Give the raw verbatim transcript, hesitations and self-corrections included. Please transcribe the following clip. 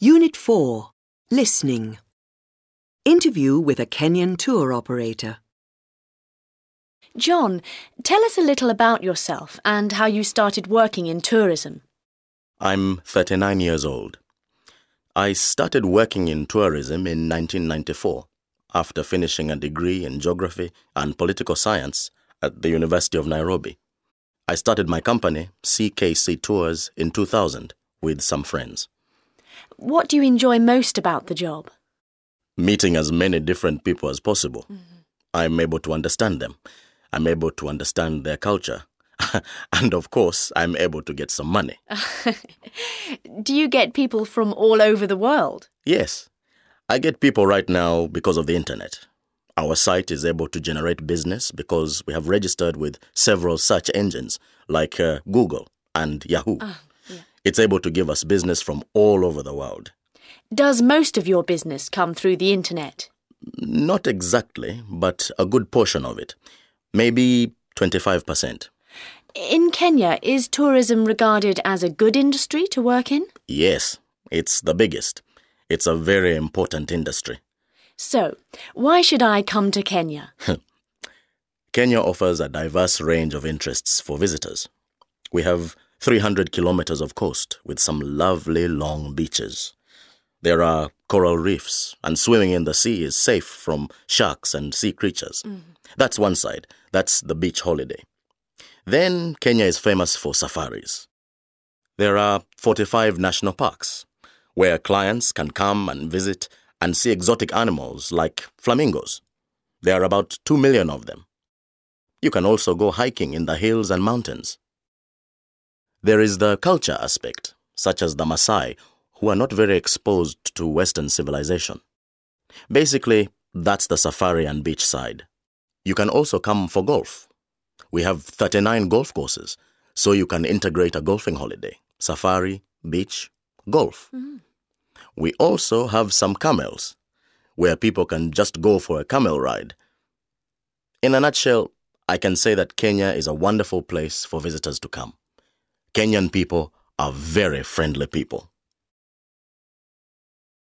Unit four. Listening. Interview with a Kenyan tour operator. John, tell us a little about yourself and how you started working in tourism. I'm thirty-nine years old. I started working in tourism in nineteen ninety-four after finishing a degree in geography and political science at the University of Nairobi. I started my company, C K C Tours, in two thousand with some friends. What do you enjoy most about the job? Meeting as many different people as possible. Mm-hmm. I'm able to understand them. I'm able to understand their culture. And of course, I'm able to get some money. Do you get people from all over the world? Yes. I get people right now because of the internet. Our site is able to generate business because we have registered with several search engines like uh, Google and Yahoo. Oh, yeah. It's able to give us business from all over the world. Does most of your business come through the internet? Not exactly, but a good portion of it. Maybe twenty-five percent. In Kenya, is tourism regarded as a good industry to work in? Yes, it's the biggest. It's a very important industry. So, why should I come to Kenya? Kenya offers a diverse range of interests for visitors. We have three hundred kilometers of coast with some lovely long beaches. There are coral reefs, and swimming in the sea is safe from sharks and sea creatures. Mm. That's one side. That's the beach holiday. Then Kenya is famous for safaris. There are forty-five national parks where clients can come and visit and see exotic animals like flamingos. There are about two million of them. You can also go hiking in the hills and mountains. There is the culture aspect, such as the Maasai, who are not very exposed to Western civilization. Basically, that's the safari and beach side. You can also come for golf. We have thirty-nine golf courses, so you can integrate a golfing holiday. Safari, beach, golf. Mm. We also have some camels, where people can just go for a camel ride. In a nutshell, I can say that Kenya is a wonderful place for visitors to come. Kenyan people are very friendly people.